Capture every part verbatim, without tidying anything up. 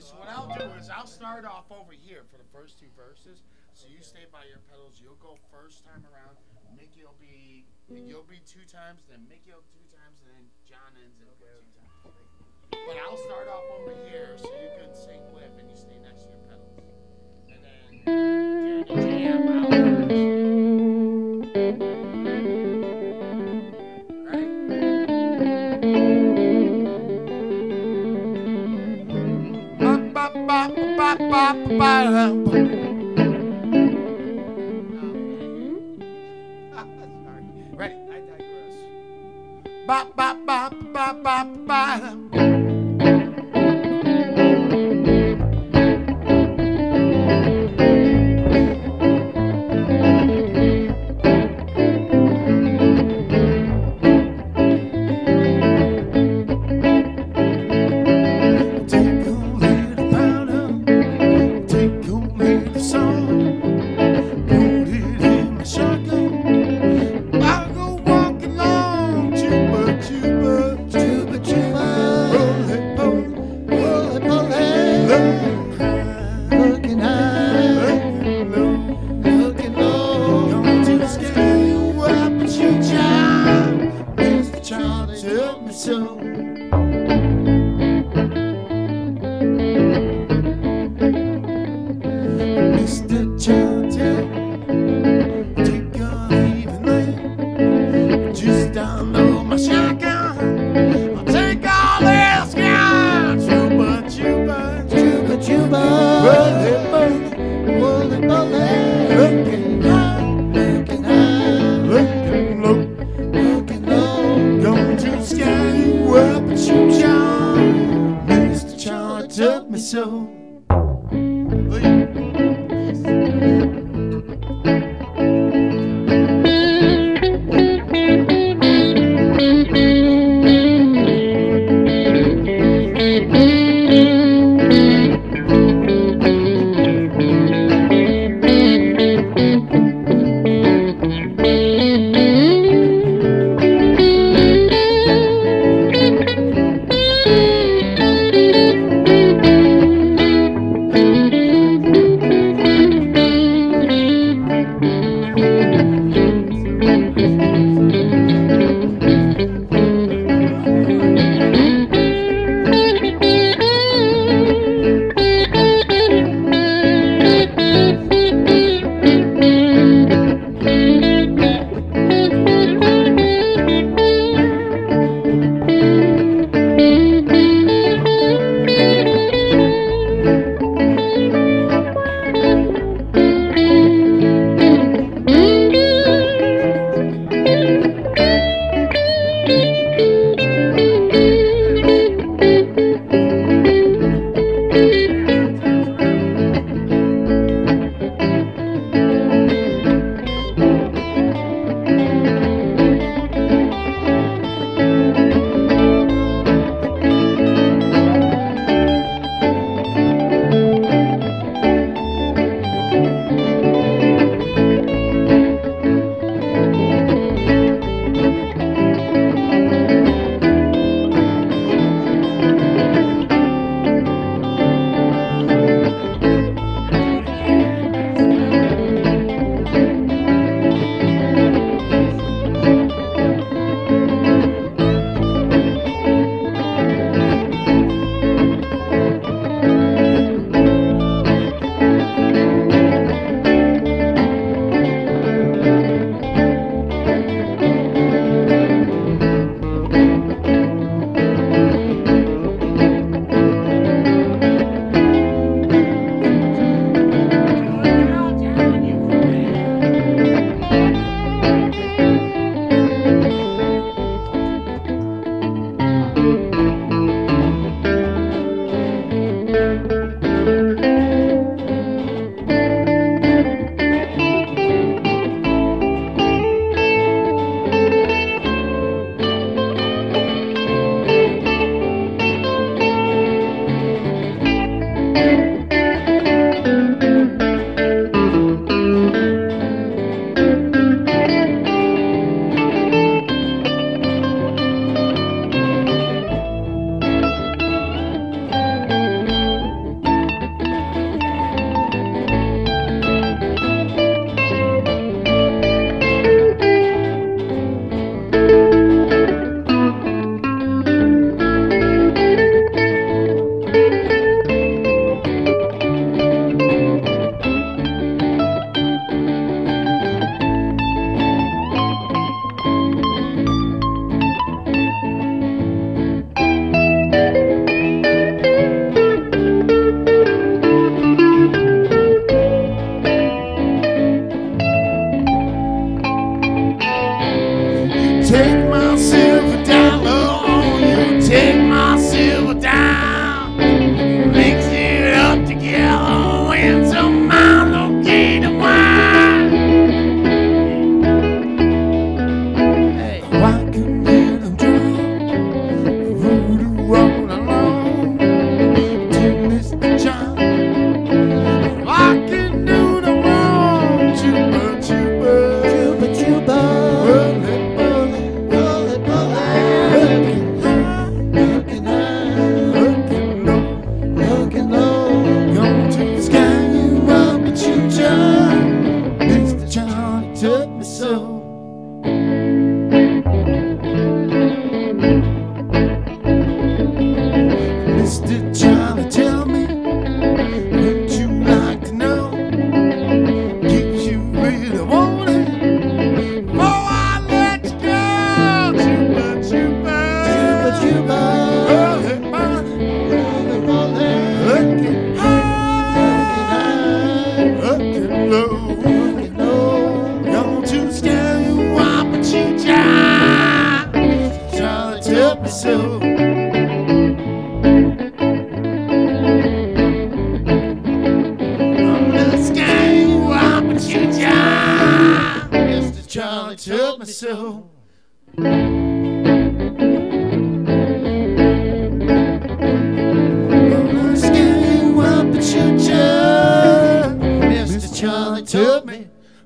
so what I'll do is I'll start off over here for the first two verses. So you stay by your pedals. You'll go first time around. Mickey will be you'll be two times. Then Mickey will two times, and then John ends it with two times. But I'll start off over here so you can sing with, and you stay next to your pedals. And then during the jam, I'll Ready? I digress. Ba ba ba ba ba ba.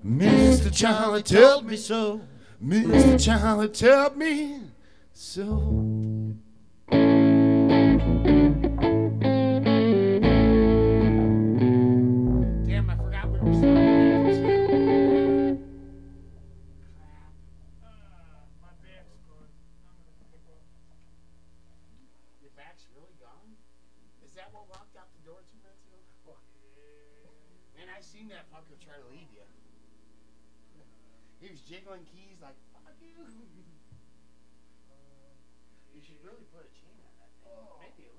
Mister Charlie told me so. Mister Charlie told me so. Damn, I forgot we were starting too. My back's gone. I'm gonna pick up. Your back's really gone? Is that what walked out the door two minutes ago? Man, I seen that fucker try to leave you. He was jiggling keys like, fuck you. You should really put a chain on that thing. Maybe